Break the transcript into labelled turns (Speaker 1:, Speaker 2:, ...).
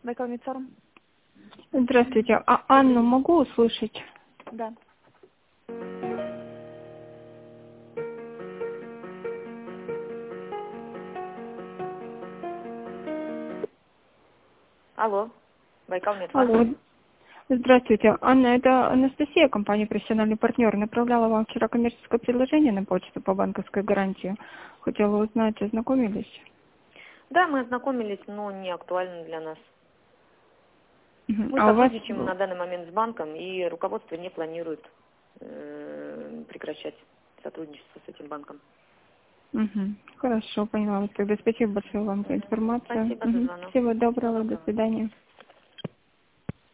Speaker 1: Байкал-Медсорм.
Speaker 2: Здравствуйте. А Анну могу услышать?
Speaker 1: Да. Алло, Байкал-Медфарм.
Speaker 2: Алло. Здравствуйте. Анна, это Анастасия, компания «Профессиональный партнер». Направляла вам вчера коммерческое предложение на почту по банковской гарантии. Хотела узнать, ознакомились?
Speaker 1: Да, мы ознакомились, но не актуально для нас. Мы
Speaker 2: А у вас...
Speaker 1: сотрудничаем на данный момент с банком, и руководство не планирует прекращать сотрудничество с этим банком.
Speaker 2: Хорошо, поняла. Тогда спасибо большое вам за информацию.
Speaker 1: Спасибо за звонок.
Speaker 2: Всего
Speaker 1: Всего
Speaker 2: доброго, до
Speaker 1: доброго.
Speaker 2: свидания.